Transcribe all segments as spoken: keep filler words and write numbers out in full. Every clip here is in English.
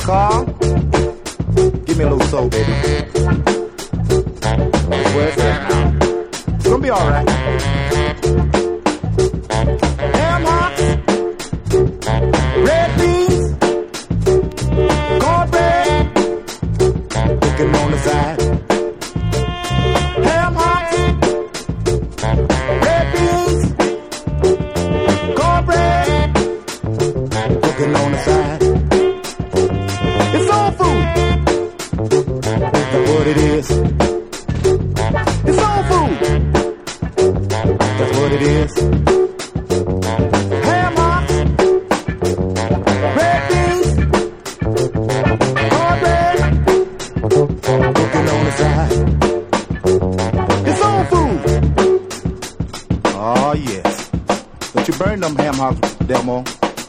Carl, give me a little soul, baby. Where's that now? It's gonna be alright. Ham hocks, red beans, cornbread, cooking on the side. Ham hocks, red beans, cornbread, cooking on the side. It's soul food. That's what it is. It's soul food. That's what it is. Ham hocks, red beans, cornbread, cooking on the side. It's soul food. Oh yes. Don't you burn them ham hocks, Delmo.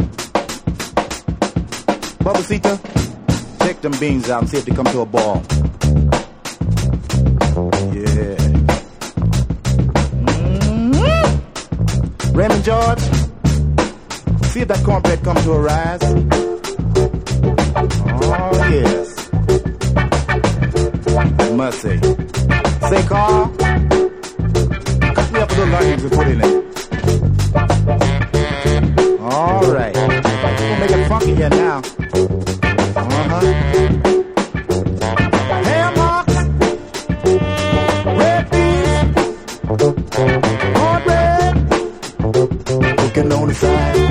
Babacita, check them beans out and see if they come to a ball. Yeah. Mm-hmm. Raymond George, see if that cornbread comes to a rise. Oh, yes. Must say. Say, Carl, cut me up a little onions and put in it. All right. We'll make it funky here now. Uh-huh. Ham hocks, red beans, cornbread, cooking on the side.